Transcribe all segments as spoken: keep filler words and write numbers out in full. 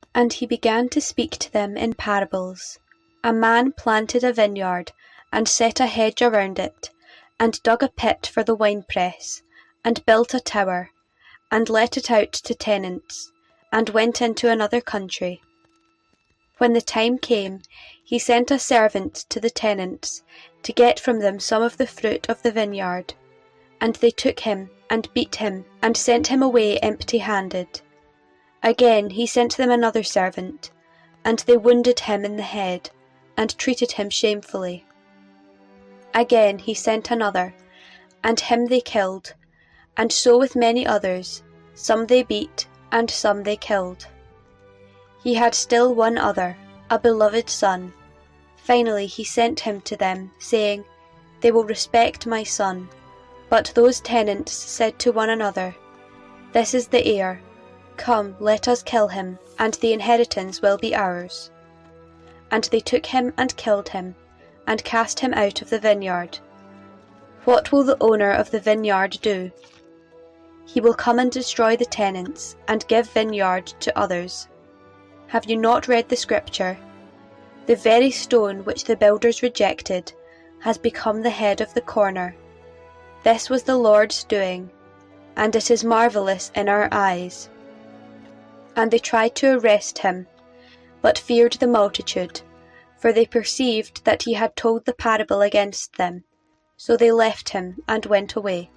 And he began to speak to them in parables. A man planted a vineyard, and set a hedge around it, and dug a pit for the winepress, and built a tower, and let it out to tenants, and went into another country. When the time came, he sent a servant to the tenants, to get from them some of the fruit of the vineyard. And they took him, and beat him, and sent him away empty-handed. Again he sent them another servant, and they wounded him in the head, and treated him shamefully. Again he sent another, and him they killed, and so with many others, some they beat, and some they killed. He had still one other, a beloved son. Finally he sent him to them, saying, They will respect my son. But those tenants said to one another, This is the heir. Come, let us kill him, and the inheritance will be ours. And they took him and killed him, and cast him out of the vineyard. What will the owner of the vineyard do? He will come and destroy the tenants, and give vineyard to others. Have you not read the scripture? The very stone which the builders rejected has become the head of the corner. This was the Lord's doing, and it is marvellous in our eyes. And they tried to arrest him, but feared the multitude, for they perceived that he had told the parable against them. So they left him and went away.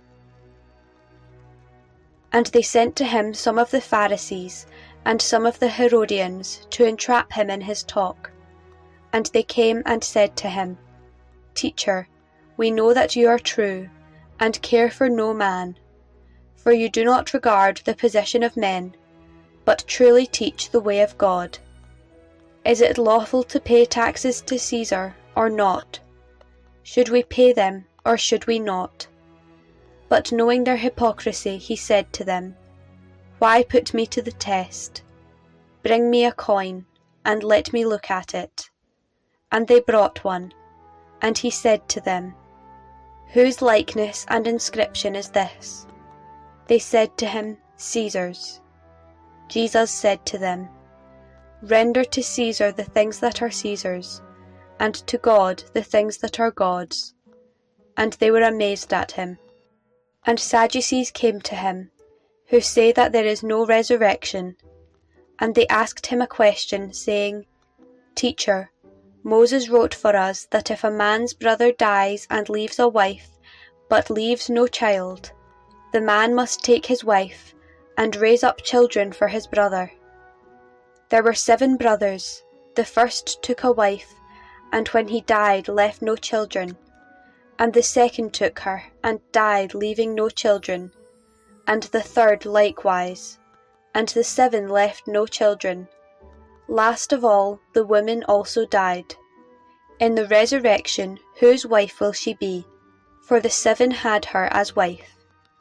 And they sent to him some of the Pharisees and some of the Herodians to entrap him in his talk. And they came and said to him, Teacher, we know that you are true, and care for no man, for you do not regard the position of men, but truly teach the way of God. Is it lawful to pay taxes to Caesar, or not? Should we pay them, or should we not? But knowing their hypocrisy, he said to them, Why put me to the test? Bring me a coin, and let me look at it. And they brought one. And he said to them, Whose likeness and inscription is this? They said to him, Caesar's. Jesus said to them, Render to Caesar the things that are Caesar's, and to God the things that are God's. And they were amazed at him. And Sadducees came to him, who say that there is no resurrection. And they asked him a question, saying, Teacher, Moses wrote for us that if a man's brother dies and leaves a wife, but leaves no child, the man must take his wife, and raise up children for his brother. There were seven brothers. The first took a wife, and when he died left no children. And the second took her, and died leaving no children. And the third likewise. And the seven left no children. Last of all, the woman also died. In the resurrection, whose wife will she be? For the seven had her as wife.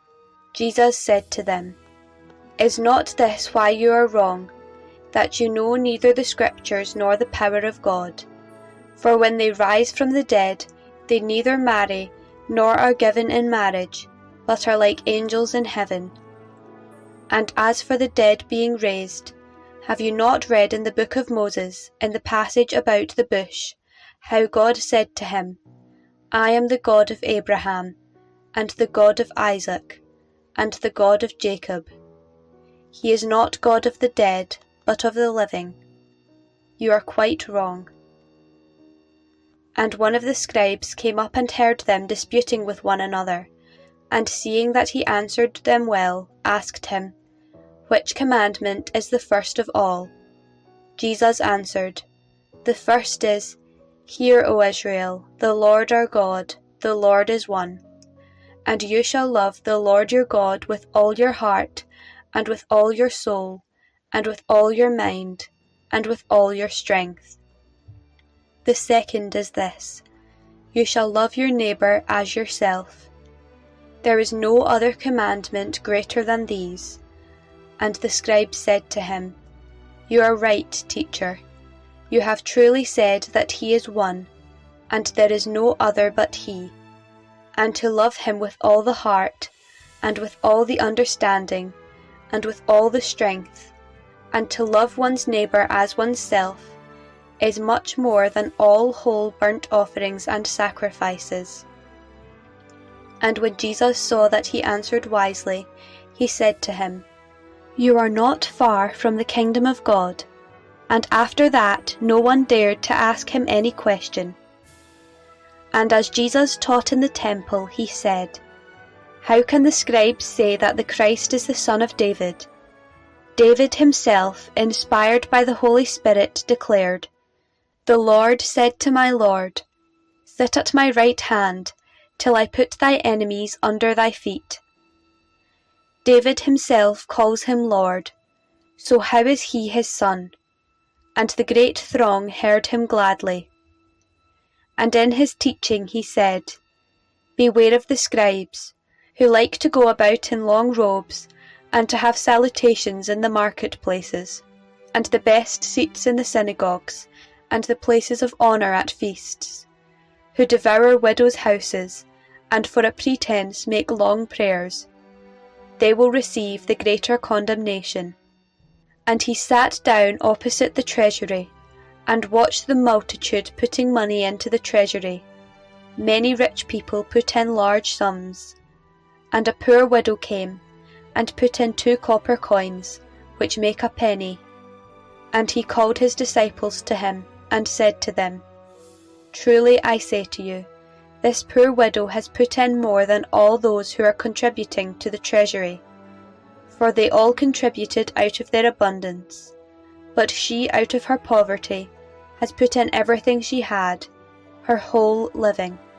Jesus said to them, Is not this why you are wrong, that you know neither the Scriptures nor the power of God? For when they rise from the dead, they neither marry nor are given in marriage, but are like angels in heaven. And as for the dead being raised, have you not read in the book of Moses, in the passage about the bush, how God said to him, I am the God of Abraham, and the God of Isaac, and the God of Jacob. He is not God of the dead, but of the living. You are quite wrong. And one of the scribes came up and heard them disputing with one another, and seeing that he answered them well, asked him, Which commandment is the first of all? Jesus answered, The first is, Hear, O Israel, the Lord our God, the Lord is one. And you shall love the Lord your God with all your heart, and with all your soul, and with all your mind, and with all your strength. The second is this, You shall love your neighbour as yourself. There is no other commandment greater than these. And the scribe said to him, You are right, teacher. You have truly said that he is one, and there is no other but he, and to love him with all the heart, and with all the understanding, and with all the strength, and to love one's neighbour as oneself is much more than all whole burnt offerings and sacrifices." And when Jesus saw that he answered wisely, he said to him, "You are not far from the kingdom of God." And after that no one dared to ask him any question. And as Jesus taught in the temple, he said, "How can the scribes say that the Christ is the son of David? David himself, inspired by the Holy Spirit, declared, 'The Lord said to my Lord, Sit at my right hand, till I put thy enemies under thy feet.' David himself calls him Lord, so how is he his son?" And the great throng heard him gladly. And in his teaching he said, "Beware of the scribes, who like to go about in long robes, and to have salutations in the marketplaces, and the best seats in the synagogues, and the places of honour at feasts, who devour widows' houses, and for a pretence make long prayers. They will receive the greater condemnation." And he sat down opposite the treasury, and watched the multitude putting money into the treasury. Many rich people put in large sums, and a poor widow came, and put in two copper coins, which make a penny. And he called his disciples to him, and said to them, "Truly I say to you, this poor widow has put in more than all those who are contributing to the treasury. For they all contributed out of their abundance, but she out of her poverty has put in everything she had, her whole living."